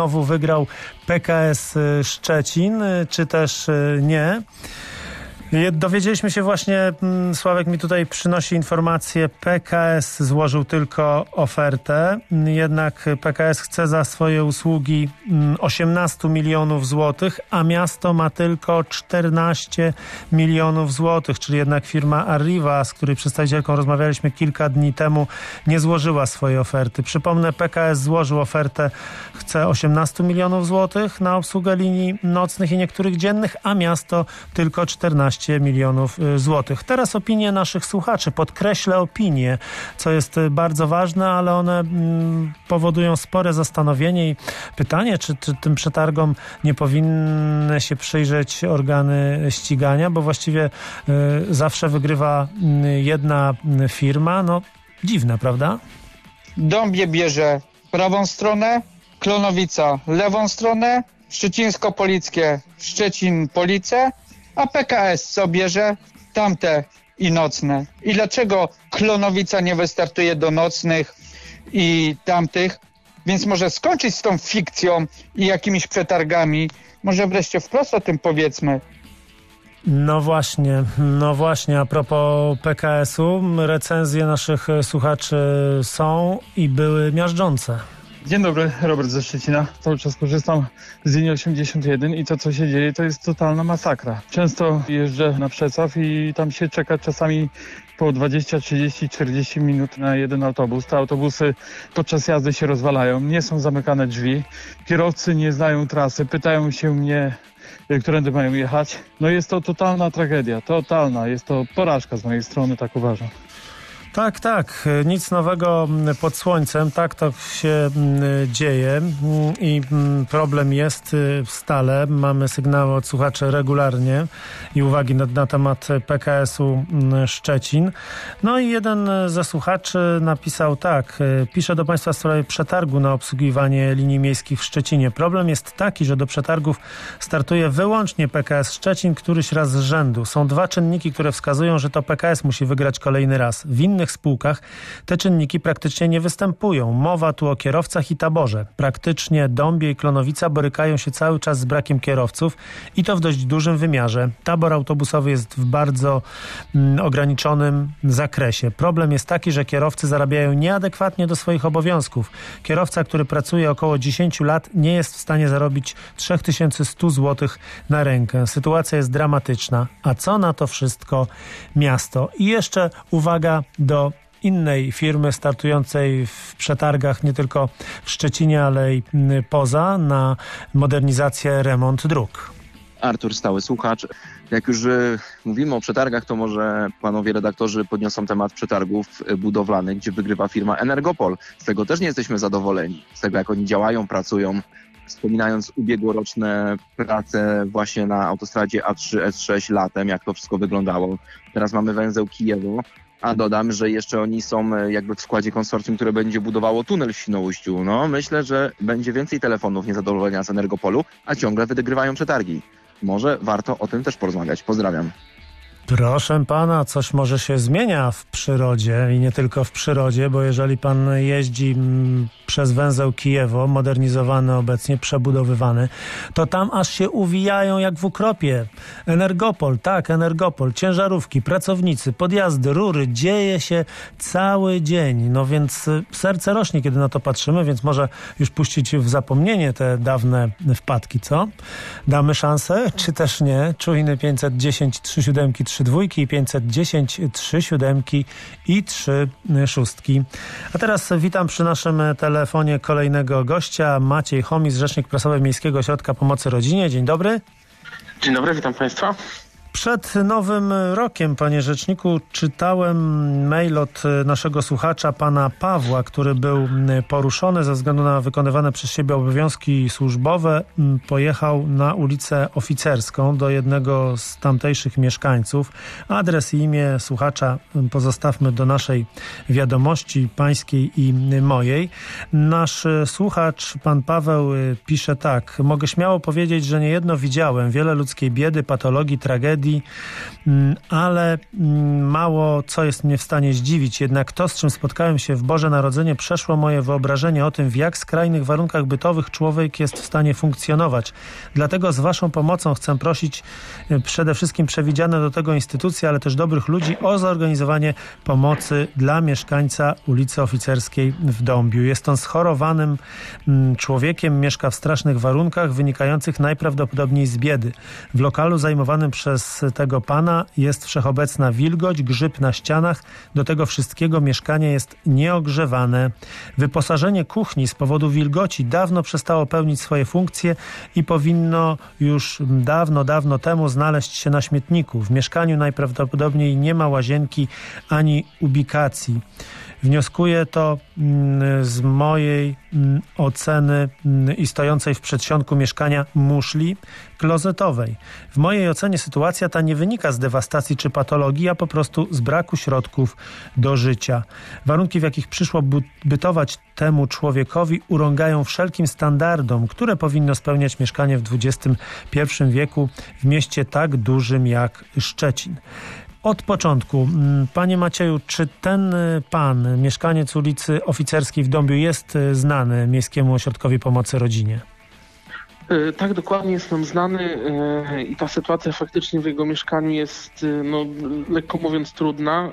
znowu wygrał P K S Szczecin, czy też nie. Dowiedzieliśmy się właśnie, Sławek mi tutaj przynosi informację, P K S złożył tylko ofertę, jednak P K S chce za swoje usługi osiemnaście milionów złotych, a miasto ma tylko czternaście milionów złotych, czyli jednak firma Arriva, z której przedstawicielką rozmawialiśmy kilka dni temu, nie złożyła swojej oferty. Przypomnę, P K S złożył ofertę, chce osiemnaście milionów złotych na obsługę linii nocnych i niektórych dziennych, a miasto tylko czternaście milionów złotych. Teraz opinie naszych słuchaczy. Podkreślę opinie, co jest bardzo ważne, ale one mm, powodują spore zastanowienie i pytanie, czy, czy tym przetargom nie powinny się przyjrzeć organy ścigania, bo właściwie y, zawsze wygrywa y, jedna firma. No dziwne, prawda? Dąbie bierze prawą stronę, Klonowica lewą stronę, Szczecińsko-Polickie Szczecin-Police, a P K S co bierze? Tamte i nocne. I dlaczego Klonowica nie wystartuje do nocnych i tamtych? Więc może skończyć z tą fikcją i jakimiś przetargami. Może wreszcie wprost o tym powiedzmy. No właśnie, no właśnie, a propos P K S-u, recenzje naszych słuchaczy są i były miażdżące. Dzień dobry, Robert ze Szczecina. Cały czas korzystam z linii osiemdziesiąt jeden i to, co się dzieje, to jest totalna masakra. Często jeżdżę na Przecław i tam się czeka czasami po dwadzieścia, trzydzieści, czterdzieści minut na jeden autobus. Te autobusy podczas jazdy się rozwalają, nie są zamykane drzwi. Kierowcy nie znają trasy, pytają się mnie, którędy mają jechać. No jest to totalna tragedia, totalna. Jest to porażka z mojej strony, tak uważam. Tak, tak. Nic nowego pod słońcem. Tak to się dzieje i problem jest stale. Mamy sygnały od słuchaczy regularnie i uwagi na, na temat P K S-u Szczecin. No i jeden ze słuchaczy napisał tak. Piszę do Państwa w sprawie przetargu na obsługiwanie linii miejskich w Szczecinie. Problem jest taki, że do przetargów startuje wyłącznie P K S Szczecin któryś raz z rzędu. Są dwa czynniki, które wskazują, że to P K S musi wygrać kolejny raz. W innych spółkach te czynniki praktycznie nie występują. Mowa tu o kierowcach i taborze. Praktycznie Dąbie i Klonowica borykają się cały czas z brakiem kierowców i to w dość dużym wymiarze. Tabor autobusowy jest w bardzo mm, ograniczonym zakresie. Problem jest taki, że kierowcy zarabiają nieadekwatnie do swoich obowiązków. Kierowca, który pracuje około dziesięć lat, nie jest w stanie zarobić trzy tysiące sto złotych na rękę. Sytuacja jest dramatyczna. A co na to wszystko miasto? I jeszcze uwaga do innej firmy startującej w przetargach nie tylko w Szczecinie, ale i poza, na modernizację, remont dróg. Artur, stały słuchacz. Jak już y, mówimy o przetargach, to może panowie redaktorzy podniosą temat przetargów budowlanych, gdzie wygrywa firma Energopol. Z tego też nie jesteśmy zadowoleni. Z tego, jak oni działają, pracują. Wspominając ubiegłoroczne prace właśnie na autostradzie A trzy S sześć latem, jak to wszystko wyglądało. Teraz mamy węzeł Kijewo. A dodam, że jeszcze oni są jakby w składzie konsorcjum, które będzie budowało tunel w Świnoujściu. No, myślę, że będzie więcej telefonów niezadowolenia z Energopolu, a ciągle wygrywają przetargi. Może warto o tym też porozmawiać. Pozdrawiam. Proszę pana, coś może się zmienia w przyrodzie i nie tylko w przyrodzie, bo jeżeli pan jeździ m, przez węzeł Kijewo, modernizowany obecnie, przebudowywany, to tam aż się uwijają jak w ukropie. Energopol, tak, Energopol, ciężarówki, pracownicy, podjazdy, rury, dzieje się cały dzień. No więc serce rośnie, kiedy na to patrzymy, więc może już puścić w zapomnienie te dawne wpadki, co? Damy szansę, czy też nie? Czujny pięćset dziesięć trzy siedem trzy dwójki, pięćset dziesięć trzy siódemki i trzy szóstki. A teraz witam przy naszym telefonie kolejnego gościa, Maciej Homis, rzecznik prasowy Miejskiego Ośrodka Pomocy Rodzinie. Dzień dobry. Dzień dobry, witam Państwa. Przed nowym rokiem, panie rzeczniku, czytałem mail od naszego słuchacza, pana Pawła, który był poruszony ze względu na wykonywane przez siebie obowiązki służbowe. Pojechał na ulicę Oficerską do jednego z tamtejszych mieszkańców. Adres i imię słuchacza pozostawmy do naszej wiadomości pańskiej i mojej. Nasz słuchacz, pan Paweł, pisze tak. Mogę śmiało powiedzieć, że niejedno widziałem. Wiele ludzkiej biedy, patologii, tragedii, tragedii, ale mało co jest mnie w stanie zdziwić. Jednak to, z czym spotkałem się w Boże Narodzenie, przeszło moje wyobrażenie o tym, w jak skrajnych warunkach bytowych człowiek jest w stanie funkcjonować. Dlatego z waszą pomocą chcę prosić przede wszystkim przewidziane do tego instytucje, ale też dobrych ludzi o zorganizowanie pomocy dla mieszkańca ulicy Oficerskiej w Dąbiu. Jest on schorowanym człowiekiem, mieszka w strasznych warunkach wynikających najprawdopodobniej z biedy. W lokalu zajmowanym przez tego pana jest wszechobecna wilgoć, grzyb na ścianach. Do tego wszystkiego mieszkanie jest nieogrzewane. Wyposażenie kuchni z powodu wilgoci dawno przestało pełnić swoje funkcje i powinno już dawno, dawno temu znaleźć się na śmietniku. W mieszkaniu najprawdopodobniej nie ma łazienki ani ubikacji. Wnioskuję to z mojej oceny i stojącej w przedsionku mieszkania muszli klozetowej. W mojej ocenie sytuacja ta nie wynika z dewastacji czy patologii, a po prostu z braku środków do życia. Warunki, w jakich przyszło bytować temu człowiekowi, urągają wszelkim standardom, które powinno spełniać mieszkanie w dwudziestym pierwszym wieku w mieście tak dużym jak Szczecin. Od początku, panie Macieju, czy ten pan, mieszkaniec ulicy Oficerskiej w Dąbiu, jest znany Miejskiemu Ośrodkowi Pomocy Rodzinie? Tak, dokładnie jest nam znany i ta sytuacja faktycznie w jego mieszkaniu jest, no, lekko mówiąc, trudna.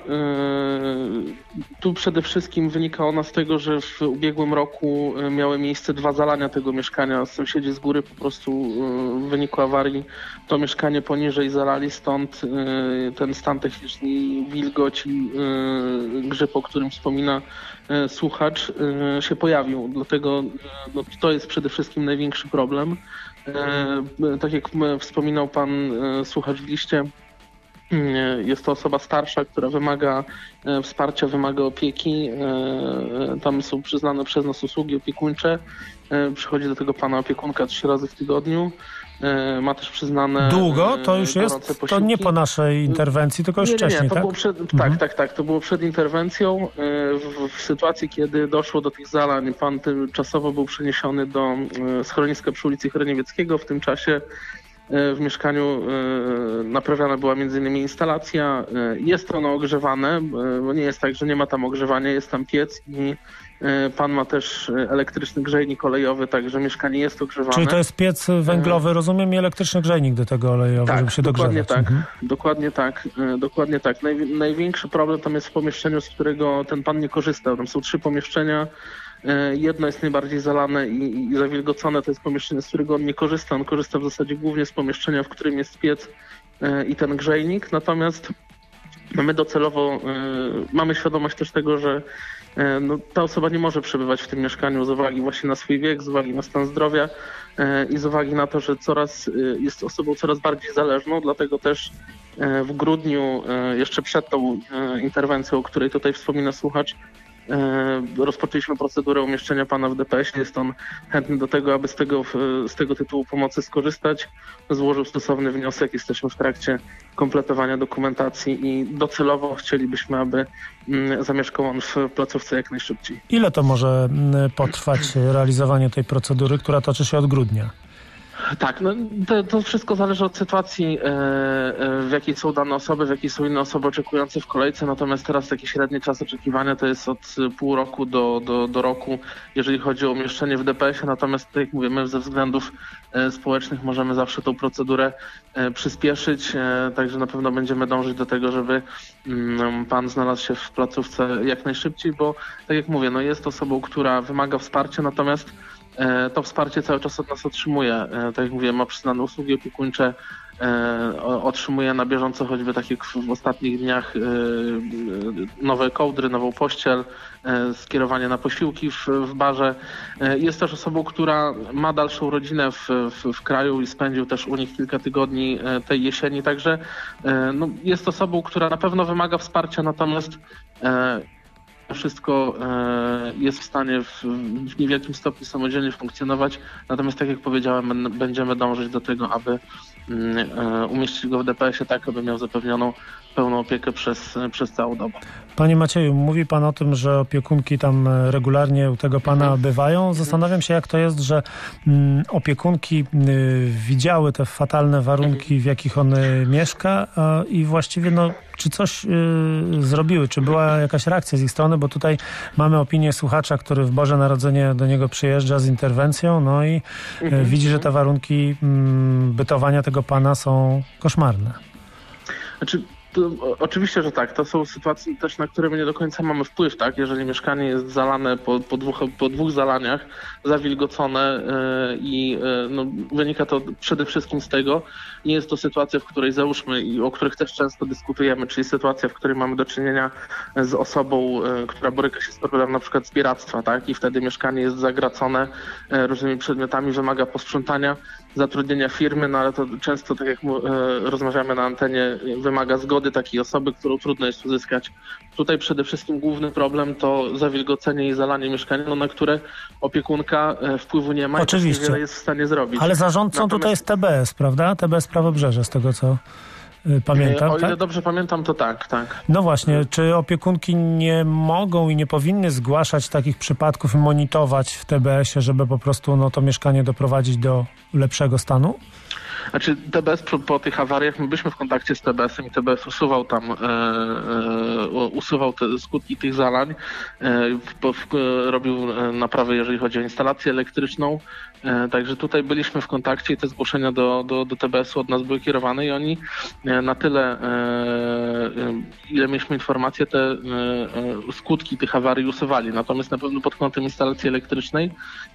Tu przede wszystkim wynika ona z tego, że w ubiegłym roku miały miejsce dwa zalania tego mieszkania. Sąsiedzi z góry po prostu w wyniku awarii to mieszkanie poniżej zalali, stąd ten stan techniczny, wilgoć i grzyb, o którym wspomina słuchacz, się pojawił. Dlatego no, to jest przede wszystkim największy problem. Tak jak wspominał pan słuchacz w liście, jest to osoba starsza, która wymaga wsparcia, wymaga opieki. Tam są przyznane przez nas usługi opiekuńcze. Przychodzi do tego pana opiekunka trzy razy w tygodniu. Ma też przyznane... Długo? To już jest? To nie po naszej interwencji, tylko już nie, nie, wcześniej, nie, to tak? Było przed, mhm. Tak, tak, tak. To było przed interwencją. W, w sytuacji, kiedy doszło do tych zalań, pan tymczasowo był przeniesiony do schroniska przy ulicy Chroniewieckiego. W tym czasie w mieszkaniu naprawiana była między innymi instalacja. Jest ono ogrzewane, bo nie jest tak, że nie ma tam ogrzewania, jest tam piec i pan ma też elektryczny grzejnik olejowy, także mieszkanie jest ogrzewane. Czyli to jest piec węglowy, rozumiem, i elektryczny grzejnik do tego olejowy, tak, żeby się dokładnie dogrzewać. Tak, mhm. Dokładnie tak, dokładnie tak. Naj, największy problem tam jest w pomieszczeniu, z którego ten pan nie korzystał. Tam są trzy pomieszczenia. Jedno jest najbardziej zalane i, i zawilgocone, to jest pomieszczenie, z którego on nie korzysta. On korzysta w zasadzie głównie z pomieszczenia, w którym jest piec i ten grzejnik. Natomiast my docelowo mamy świadomość też tego, że no, ta osoba nie może przebywać w tym mieszkaniu z uwagi właśnie na swój wiek, z uwagi na stan zdrowia i z uwagi na to, że coraz jest osobą coraz bardziej zależną. Dlatego też w grudniu, jeszcze przed tą interwencją, o której tutaj wspomina słuchacz, rozpoczęliśmy procedurę umieszczenia pana w D P S ie. Jest on chętny do tego, aby z tego, z tego tytułu pomocy skorzystać. Złożył stosowny wniosek. Jesteśmy w trakcie kompletowania dokumentacji i docelowo chcielibyśmy, aby zamieszkał on w placówce jak najszybciej. Ile to może potrwać realizowanie tej procedury, która toczy się od grudnia? Tak, no to, to wszystko zależy od sytuacji, e, w jakiej są dane osoby, w jakiej są inne osoby oczekujące w kolejce, natomiast teraz taki średni czas oczekiwania to jest od pół roku do, do, do roku, jeżeli chodzi o umieszczenie w D P S ie, natomiast tak jak mówimy, ze względów e, społecznych możemy zawsze tą procedurę e, przyspieszyć, e, także na pewno będziemy dążyć do tego, żeby mm, pan znalazł się w placówce jak najszybciej, bo tak jak mówię, no jest osobą, która wymaga wsparcia, natomiast to wsparcie cały czas od nas otrzymuje. Tak jak mówię, ma przyznane usługi opiekuńcze, otrzymuje na bieżąco choćby tak jak w ostatnich dniach nowe kołdry, nową pościel, skierowanie na posiłki w, w barze. Jest też osobą, która ma dalszą rodzinę w, w, w kraju i spędził też u nich kilka tygodni tej jesieni, także no, jest osobą, która na pewno wymaga wsparcia, natomiast wszystko jest w stanie w, w niewielkim stopniu samodzielnie funkcjonować, natomiast tak jak powiedziałem, będziemy dążyć do tego, aby umieścić go w D P S ie tak, aby miał zapewnioną pełną opiekę przez, przez całą dobę. Panie Macieju, mówi pan o tym, że opiekunki tam regularnie u tego pana mhm. bywają. Zastanawiam się, jak to jest, że mm, opiekunki y, widziały te fatalne warunki, mhm. w jakich on y, mieszka a, i właściwie no, czy coś y, zrobiły, czy była jakaś reakcja z ich strony, bo tutaj mamy opinię słuchacza, który w Boże Narodzenie do niego przyjeżdża z interwencją, no i mhm. y, widzi, że te warunki y, bytowania tego pana są koszmarne. Znaczy, to, oczywiście, że tak. To są sytuacje też, na które my nie do końca mamy wpływ, tak? Jeżeli mieszkanie jest zalane po, po, dwóch, po dwóch zalaniach, zawilgocone yy, i yy, no, wynika to przede wszystkim z tego, nie jest to sytuacja, w której załóżmy i o których też często dyskutujemy, czyli sytuacja, w której mamy do czynienia z osobą, yy, która boryka się z problemem na przykład zbieractwa, tak? I wtedy mieszkanie jest zagracone yy, różnymi przedmiotami, wymaga posprzątania, zatrudnienia firmy, no ale to często, tak jak yy, rozmawiamy na antenie, wymaga zgody takiej osoby, którą trudno jest uzyskać. Tutaj przede wszystkim główny problem to zawilgocenie i zalanie mieszkania, no, na które opiekunka wpływu nie ma. Oczywiście. I wiele jest w stanie zrobić. Ale zarządcą Natomiast... tutaj jest T B S, prawda? T B S Prawobrzeże, z tego co y, pamiętam. O ile tak? dobrze pamiętam, to tak, tak. No właśnie, czy opiekunki nie mogą i nie powinny zgłaszać takich przypadków i monitorować w T B S ie, żeby po prostu no, to mieszkanie doprowadzić do lepszego stanu? Znaczy T B S po, po tych awariach, my byliśmy w kontakcie z T B S em i T B S usuwał tam, e, e, usuwał te skutki tych zalań, e, w, w, robił naprawy, jeżeli chodzi o instalację elektryczną, e, także tutaj byliśmy w kontakcie i te zgłoszenia do, do, do T B es u od nas były kierowane i oni e, na tyle, e, ile mieliśmy informacje, te e, skutki tych awarii usuwali, natomiast na pewno pod kątem instalacji elektrycznej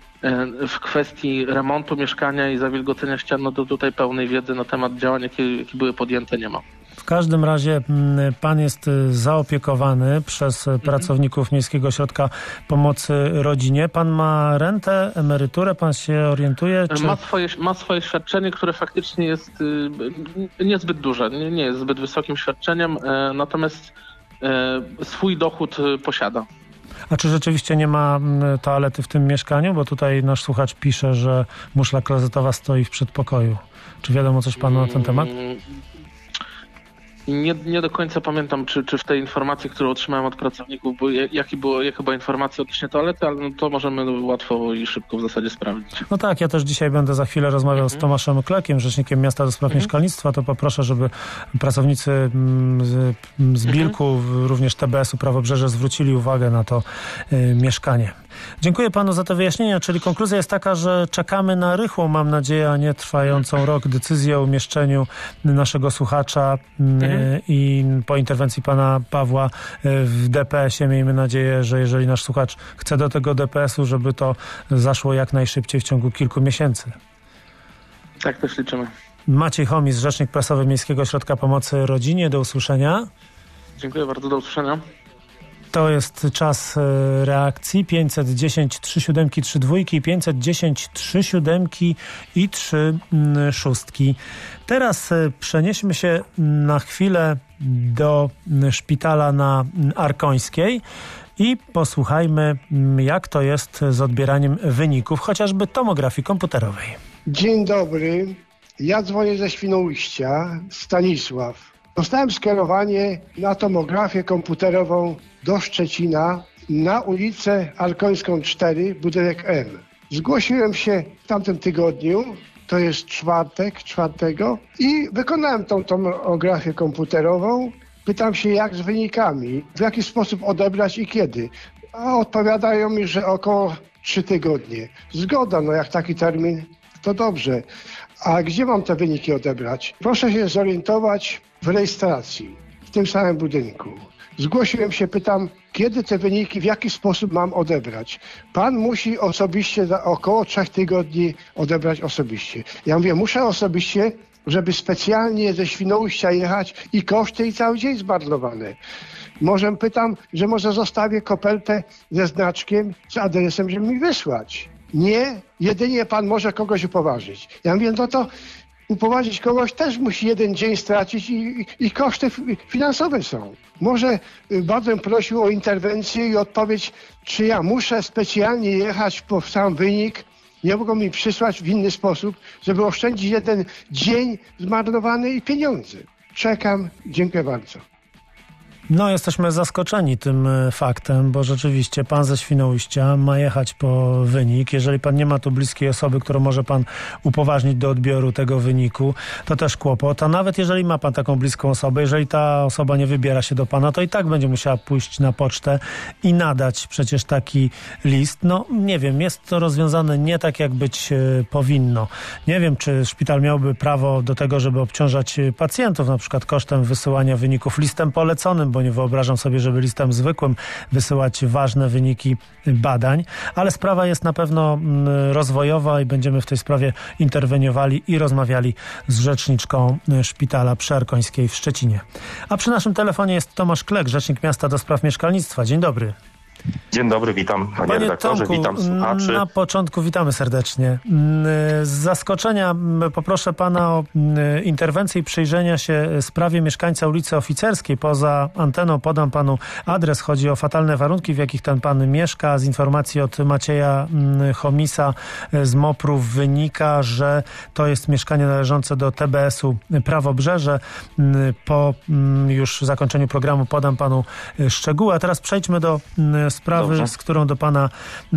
w kwestii remontu mieszkania i zawilgocenia ścian, no to tutaj pełnej wiedzy na temat działań, jakie, jakie były podjęte, nie ma. W każdym razie pan jest zaopiekowany przez mhm. pracowników Miejskiego Ośrodka Pomocy Rodzinie. Pan ma rentę, emeryturę, pan się orientuje? Czy... Ma, swoje, ma swoje świadczenie, które faktycznie jest niezbyt duże, nie, nie jest zbyt wysokim świadczeniem, natomiast swój dochód posiada. A czy rzeczywiście nie ma toalety w tym mieszkaniu? Bo tutaj nasz słuchacz pisze, że muszla klozetowa stoi w przedpokoju. Czy wiadomo coś panu na ten temat? Nie, nie do końca pamiętam, czy, czy w tej informacji, którą otrzymałem od pracowników, bo jaki było, jaka była informacja odnośnie toalety, ale no to możemy łatwo i szybko w zasadzie sprawdzić. No tak, ja też dzisiaj będę za chwilę rozmawiał mhm. z Tomaszem Klekiem, rzecznikiem miasta do spraw mhm. mieszkalnictwa, to poproszę, żeby pracownicy z, z Bilku, mhm. również T B es u Prawobrzeże zwrócili uwagę na to y, mieszkanie. Dziękuję panu za te wyjaśnienia, czyli konkluzja jest taka, że czekamy na rychłą, mam nadzieję, a nie trwającą rok decyzję o umieszczeniu naszego słuchacza mhm. i po interwencji pana Pawła w D P es ie. Miejmy nadzieję, że jeżeli nasz słuchacz chce do tego D P es u, żeby to zaszło jak najszybciej w ciągu kilku miesięcy. Tak też liczymy. Maciej Homis, rzecznik prasowy Miejskiego Ośrodka Pomocy Rodzinie. Do usłyszenia. Dziękuję bardzo, do usłyszenia. To jest czas reakcji. pięćset dziesięć trzy siedem trzy dwa, pięćset dziesięć trzy siedem i trzy sześć. Teraz przenieśmy się na chwilę do szpitala na Arkońskiej i posłuchajmy, jak to jest z odbieraniem wyników, chociażby tomografii komputerowej. Dzień dobry. Ja dzwonię ze Świnoujścia, Stanisław. Dostałem skierowanie na tomografię komputerową do Szczecina na ulicę Arkońską cztery, budynek M. Zgłosiłem się w tamtym tygodniu, to jest czwartek, czwartego i wykonałem tą tomografię komputerową. Pytam się, jak z wynikami, w jaki sposób odebrać i kiedy. A odpowiadają mi, że około trzy tygodnie. Zgoda, no jak taki termin, to dobrze. A gdzie mam te wyniki odebrać? Proszę się zorientować w rejestracji, w tym samym budynku. Zgłosiłem się, pytam, kiedy te wyniki, w jaki sposób mam odebrać. Pan musi osobiście za około trzech tygodni odebrać osobiście. Ja mówię, muszę osobiście, żeby specjalnie ze Świnoujścia jechać i koszty i cały dzień zmarnowane. Może pytam, że może zostawię kopertę ze znaczkiem, z adresem, żeby mi wysłać. Nie, jedynie pan może kogoś upoważnić. Ja mówię, no to upoważnić kogoś też musi jeden dzień stracić i, i koszty finansowe są. Może bardzo bym prosił o interwencję i odpowiedź, czy ja muszę specjalnie jechać po sam wynik nie mogą mi przysłać w inny sposób, żeby oszczędzić jeden dzień zmarnowany i pieniądze. Czekam. Dziękuję bardzo. No, jesteśmy zaskoczeni tym faktem, bo rzeczywiście pan ze Świnoujścia ma jechać po wynik. Jeżeli pan nie ma tu bliskiej osoby, którą może pan upoważnić do odbioru tego wyniku, to też kłopot. A nawet jeżeli ma pan taką bliską osobę, jeżeli ta osoba nie wybiera się do pana, to i tak będzie musiała pójść na pocztę i nadać przecież taki list. No, nie wiem, jest to rozwiązane nie tak, jak być powinno. Nie wiem, czy szpital miałby prawo do tego, żeby obciążać pacjentów, na przykład kosztem wysyłania wyników listem poleconym, bo nie wyobrażam sobie, żeby listem zwykłym wysyłać ważne wyniki badań, ale sprawa jest na pewno rozwojowa i będziemy w tej sprawie interweniowali i rozmawiali z rzeczniczką Szpitala Przy-Arkońskiej w Szczecinie. A przy naszym telefonie jest Tomasz Klek, rzecznik miasta do spraw mieszkalnictwa. Dzień dobry. Dzień dobry, witam panie, panie redaktorze, Tomku, witam słuchaczy. Na początku witamy serdecznie. Z zaskoczenia poproszę pana o interwencję i przyjrzenia się sprawie mieszkańca ulicy Oficerskiej. Poza anteną podam panu adres. Chodzi o fatalne warunki, w jakich ten pan mieszka. Z informacji od Macieja Chomisa z Moprów wynika, że to jest mieszkanie należące do T B S-u Prawobrzeże. Po już zakończeniu programu podam panu szczegóły. A teraz przejdźmy do sprawy, Dobrze. z którą do pana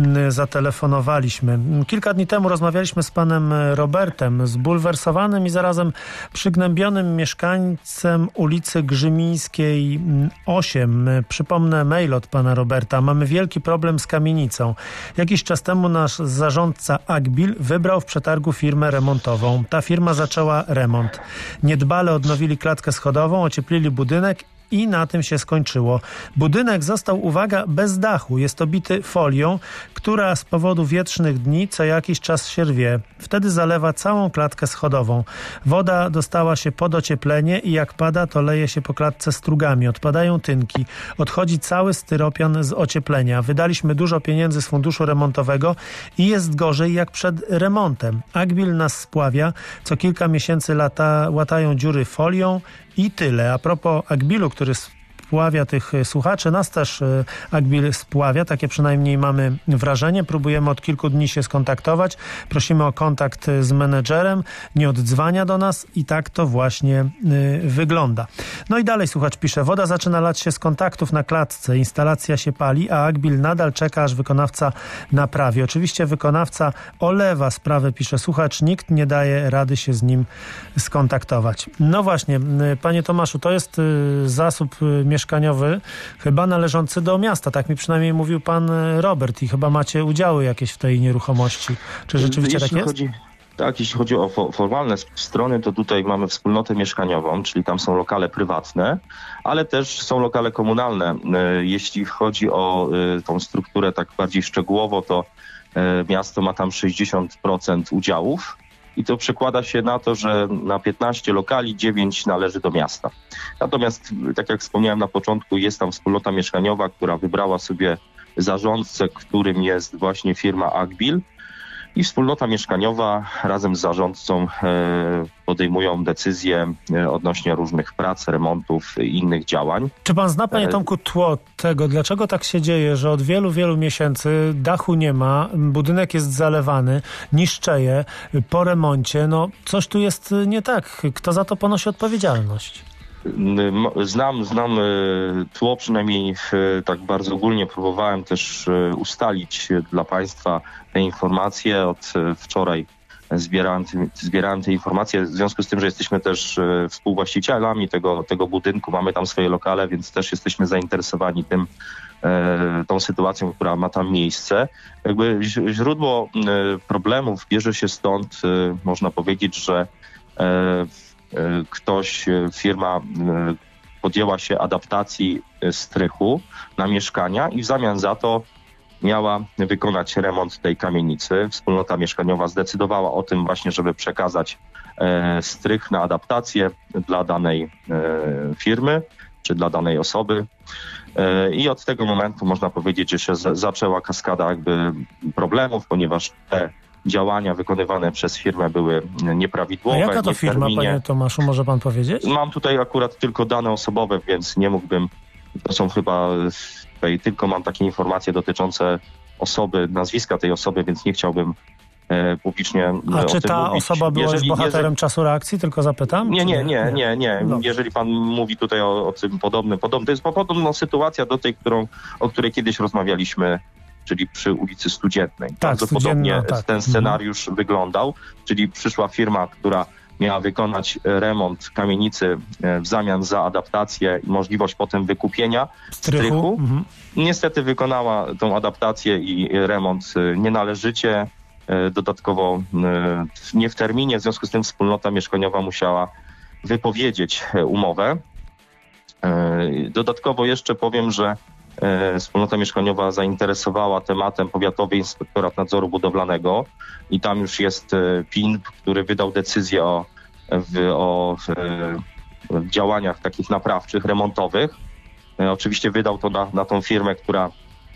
zatelefonowaliśmy. Kilka dni temu rozmawialiśmy z panem Robertem, zbulwersowanym i zarazem przygnębionym mieszkańcem ulicy Grzymińskiej osiem. Przypomnę mail od pana Roberta. Mamy wielki problem z kamienicą. Jakiś czas temu nasz zarządca Agbil wybrał w przetargu firmę remontową. Ta firma zaczęła remont. Niedbale odnowili klatkę schodową, ocieplili budynek i na tym się skończyło. Budynek został, uwaga, bez dachu. Jest obity folią, która z powodu wietrznych dni co jakiś czas się rwie. Wtedy zalewa całą klatkę schodową. Woda dostała się pod ocieplenie i jak pada, to leje się po klatce strugami. Odpadają tynki. Odchodzi cały styropian z ocieplenia. Wydaliśmy dużo pieniędzy z funduszu remontowego i jest gorzej jak przed remontem. Agbil nas spławia. Co kilka miesięcy lata, łatają dziury folią i tyle. A propos Agbilu, który spławia tych słuchaczy, nas też Agbil spławia, takie przynajmniej mamy wrażenie. Próbujemy od kilku dni się skontaktować. Prosimy o kontakt z menedżerem, nie oddzwania do nas i tak to właśnie y, wygląda. No i dalej słuchacz pisze, woda zaczyna lać się z kontaktów na klatce, instalacja się pali, a Agbil nadal czeka, aż wykonawca naprawi. Oczywiście wykonawca olewa sprawę, pisze słuchacz, nikt nie daje rady się z nim skontaktować. No właśnie, panie Tomaszu, to jest y, zasób y, mieszkaniowy, chyba należący do miasta. Tak mi przynajmniej mówił pan Robert i chyba macie udziały jakieś w tej nieruchomości. Czy rzeczywiście jeśli tak jest? Chodzi, tak, jeśli chodzi o fo- formalne strony, to tutaj mamy wspólnotę mieszkaniową, czyli tam są lokale prywatne, ale też są lokale komunalne. Jeśli chodzi o tą strukturę tak bardziej szczegółowo, to miasto ma tam sześćdziesiąt procent udziałów. I to przekłada się na to, że na piętnaście lokali dziewięć należy do miasta. Natomiast, tak jak wspomniałem na początku, jest tam wspólnota mieszkaniowa, która wybrała sobie zarządcę, którym jest właśnie firma Agbil. I wspólnota mieszkaniowa razem z zarządcą podejmują decyzje odnośnie różnych prac, remontów i innych działań. Czy pan zna, panie Tomku, tło tego, dlaczego tak się dzieje, że od wielu, wielu miesięcy dachu nie ma, budynek jest zalewany, niszczeje po remoncie, no coś tu jest nie tak. Kto za to ponosi odpowiedzialność? Znam, znam tło, przynajmniej tak bardzo ogólnie próbowałem też ustalić dla państwa te informacje. Od wczoraj zbierałem, zbierałem te informacje, w związku z tym, że jesteśmy też współwłaścicielami tego, tego budynku, mamy tam swoje lokale, więc też jesteśmy zainteresowani tym, tą sytuacją, która ma tam miejsce. Jakby źródło problemów bierze się stąd, można powiedzieć, że ktoś, firma podjęła się adaptacji strychu na mieszkania i w zamian za to miała wykonać remont tej kamienicy. Wspólnota mieszkaniowa zdecydowała o tym właśnie, żeby przekazać strych na adaptację dla danej firmy czy dla danej osoby. I od tego momentu można powiedzieć, że się zaczęła kaskada jakby problemów, ponieważ te działania wykonywane przez firmę były nieprawidłowe. A jaka to firma, panie Tomaszu, może pan powiedzieć? Mam tutaj akurat tylko dane osobowe, więc nie mógłbym, to są chyba, tutaj tylko mam takie informacje dotyczące osoby, nazwiska tej osoby, więc nie chciałbym publicznie A o czy tym ta mówić. osoba była Jeżeli- już bohaterem jeżeli- czasu reakcji, tylko zapytam? Nie, Czy nie, nie, nie, nie. Dobrze. Jeżeli pan mówi tutaj o, o tym podobnym, podobnym, to jest podobna sytuacja do tej, którą, o której kiedyś rozmawialiśmy, czyli przy ulicy Studziennej. Tak, Bardzo podobnie Studzienna, tak. ten scenariusz mhm. wyglądał, czyli przyszła firma, która miała wykonać remont kamienicy w zamian za adaptację i możliwość potem wykupienia Strychu. strychu. Mhm. Niestety wykonała tą adaptację i remont nienależycie. Dodatkowo nie w terminie, w związku z tym wspólnota mieszkaniowa musiała wypowiedzieć umowę. Dodatkowo jeszcze powiem, że wspólnota mieszkaniowa zainteresowała tematem Powiatowy Inspektorat Nadzoru Budowlanego i tam już jest P I N, który wydał decyzję o, w, o w działaniach takich naprawczych, remontowych. Oczywiście wydał to na, na tą firmę, która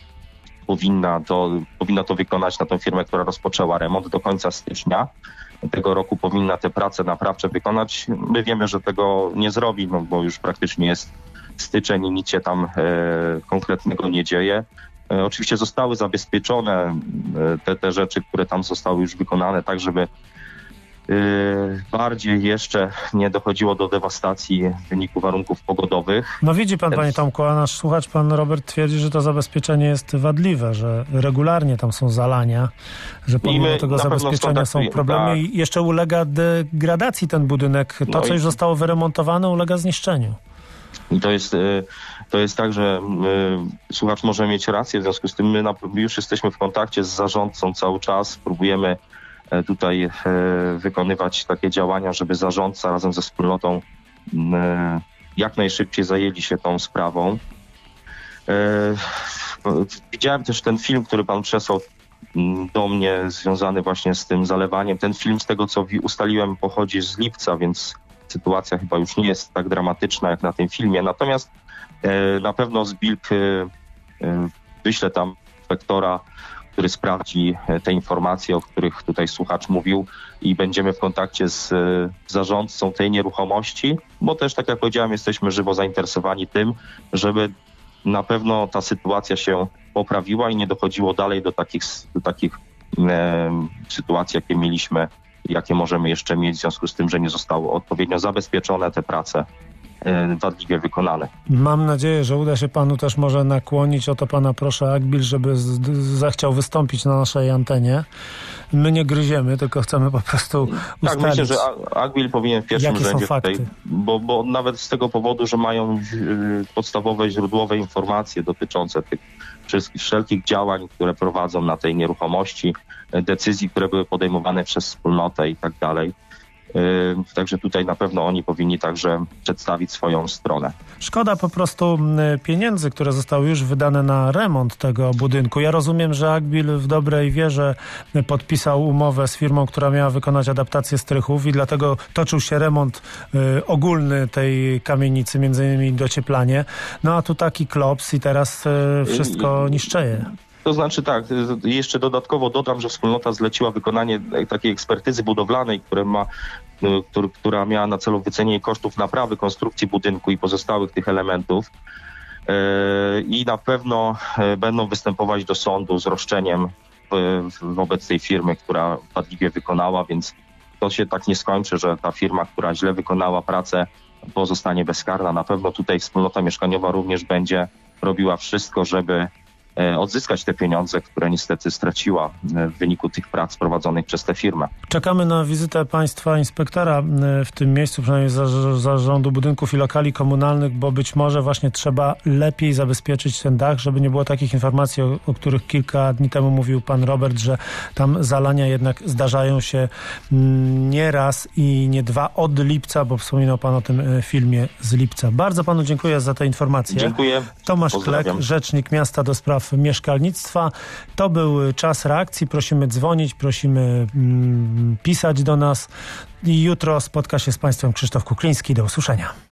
powinna to, powinna to wykonać, na tą firmę, która rozpoczęła remont do końca stycznia tego roku powinna te prace naprawcze wykonać. My wiemy, że tego nie zrobi, no bo już praktycznie jest styczeń i nic się tam e, konkretnego nie dzieje. E, oczywiście zostały zabezpieczone e, te, te rzeczy, które tam zostały już wykonane, tak żeby e, bardziej jeszcze nie dochodziło do dewastacji w wyniku warunków pogodowych. No widzi pan, panie Tomku, a nasz słuchacz, pan Robert, twierdzi, że to zabezpieczenie jest wadliwe, że regularnie tam są zalania, że pomimo my tego na pewno zabezpieczenia są skontaktujemy- problemy tak. i jeszcze ulega degradacji ten budynek. To, No co i- już zostało wyremontowane, ulega zniszczeniu. I to jest, y, to jest tak, że y, słuchacz może mieć rację, w związku z tym my na, już jesteśmy w kontakcie z zarządcą cały czas, próbujemy e, tutaj e, wykonywać takie działania, żeby zarządca razem ze wspólnotą e, jak najszybciej zajęli się tą sprawą. E, widziałem też ten film, który pan przesłał m, do mnie, związany właśnie z tym zalewaniem. Ten film, z tego co wi- ustaliłem, pochodzi z lipca, więc sytuacja chyba już nie jest tak dramatyczna jak na tym filmie. Natomiast e, na pewno z Bilk e, e, wyślę tam inspektora, który sprawdzi e, te informacje, o których tutaj słuchacz mówił i będziemy w kontakcie z e, zarządcą tej nieruchomości, bo też, tak jak powiedziałem, jesteśmy żywo zainteresowani tym, żeby na pewno ta sytuacja się poprawiła i nie dochodziło dalej do takich, do takich e, sytuacji, jakie mieliśmy, jakie możemy jeszcze mieć w związku z tym, że nie zostały odpowiednio zabezpieczone te prace, e, wadliwie wykonane. Mam nadzieję, że uda się panu też może nakłonić, o to pana proszę, Agbil, żeby z, d- zachciał wystąpić na naszej antenie. My nie gryziemy, tylko chcemy po prostu Tak, ustalić. myślę, że A- Agbil powinien w pierwszym Jakie są rzędzie fakty? tutaj, bo, bo nawet z tego powodu, że mają y, podstawowe źródłowe informacje dotyczące tych wszystkich, wszelkich działań, które prowadzą na tej nieruchomości, y, decyzji, które były podejmowane przez wspólnotę i tak dalej. Y, Także tutaj na pewno oni powinni także przedstawić swoją stronę. Szkoda po prostu m, pieniędzy, które zostały już wydane na remont tego budynku. Ja rozumiem, że Agbil w dobrej wierze podpisał umowę z firmą, która miała wykonać adaptację strychów i dlatego toczył się remont y, ogólny tej kamienicy, między innymi docieplanie. No a tu taki klops i teraz y, wszystko niszczeje. To znaczy tak, y, jeszcze dodatkowo dodam, że wspólnota zleciła wykonanie takiej ekspertyzy budowlanej, które ma, y, który, która miała na celu wycenienie kosztów naprawy konstrukcji budynku i pozostałych tych elementów. Y, I na pewno y, będą występować do sądu z roszczeniem y, wobec tej firmy, która wadliwie wykonała, więc to się tak nie skończy, że ta firma, która źle wykonała pracę, pozostanie bezkarna. Na pewno tutaj wspólnota mieszkaniowa również będzie robiła wszystko, żeby e, odzyskać te pieniądze, które niestety straciła e, w wyniku tych prac prowadzonych przez tę firmę. Czekamy na wizytę państwa inspektora y, w tym miejscu, przynajmniej za- zarządu budynków i lokali komunalnych, bo być może właśnie trzeba lepiej zabezpieczyć ten dach, żeby nie było takich informacji, o, o których kilka dni temu mówił pan Robert, że tam zalania jednak zdarzają się mm, nie raz i nie dwa od lipca, bo wspominał pan o tym y, filmie z lipca. Bardzo panu dziękuję za te informacje. Dziękuję. Tomasz Klek, Pozdrawiam. rzecznik miasta do spraw mieszkalnictwa. To był czas reakcji. Prosimy dzwonić, prosimy mm, pisać do nas. I jutro spotka się z państwem Krzysztof Kukliński. Do usłyszenia.